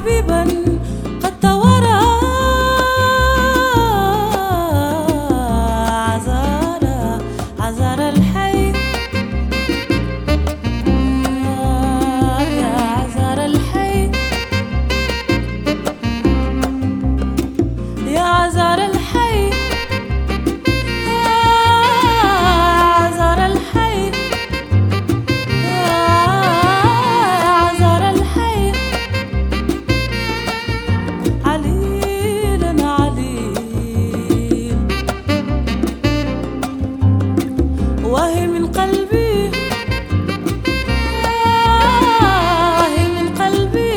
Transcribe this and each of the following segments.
حبيبا قد توارى عذار الحي يا عذار الحي يا عذار الحي واهي من قلبي واهي من قلبي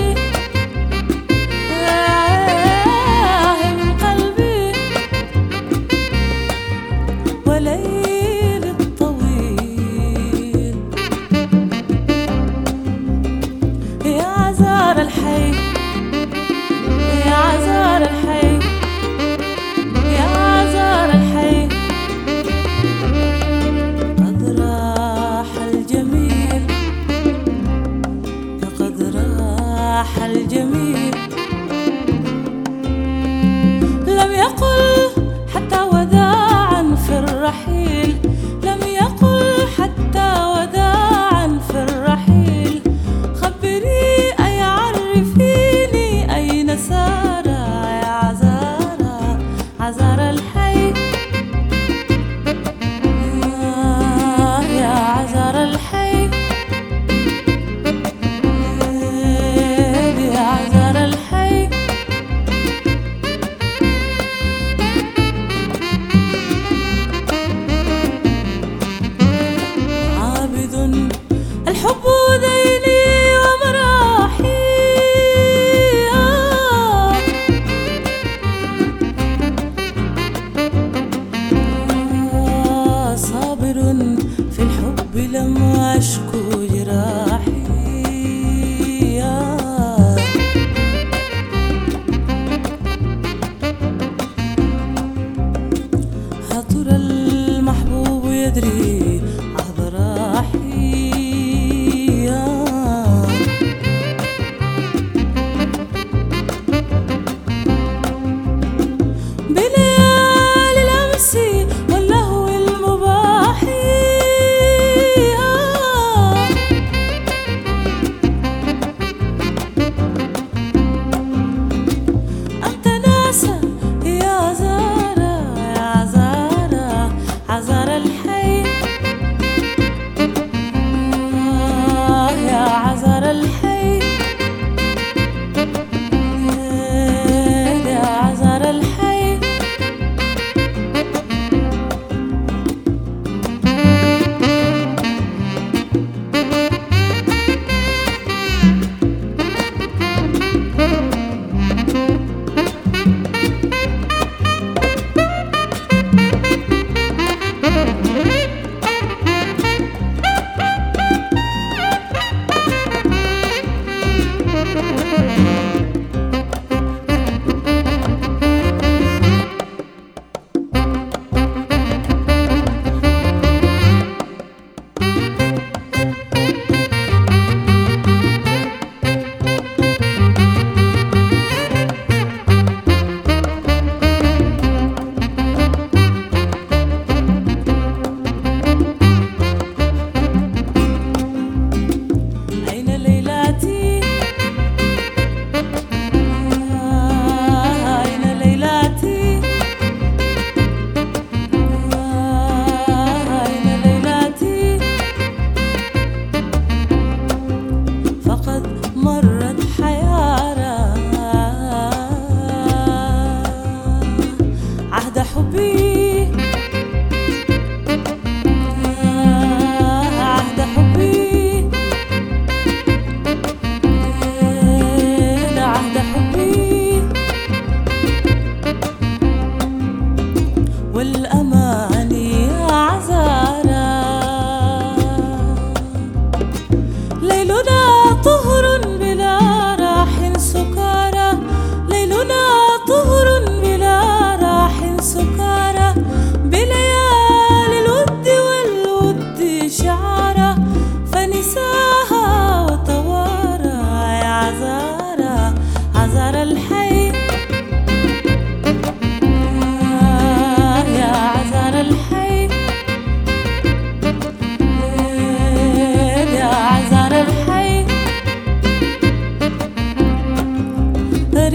واهي من قلبي وليل الطويل يا عذار الحي يا عذار الحي يا عذار الحي الجميل لم يقل حتى وداعا في الرحيل لم يقل حتى وداعا في الرحيل خبري أي عرفيني أين سار يا عذار الحي يا عذار الحي الحب ديني ومراحي صابر في الحب لم أشكو جراحي هطر المحبوب يدري عهد راحي بليالي الأمس واللهو المباح أنت ناسى يا عذار الحي يا عذار الحي يا عذار الحي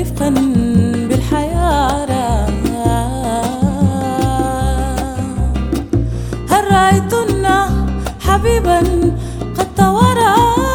رفقا بالحياة. هل رأيتن حبيبا قد توارى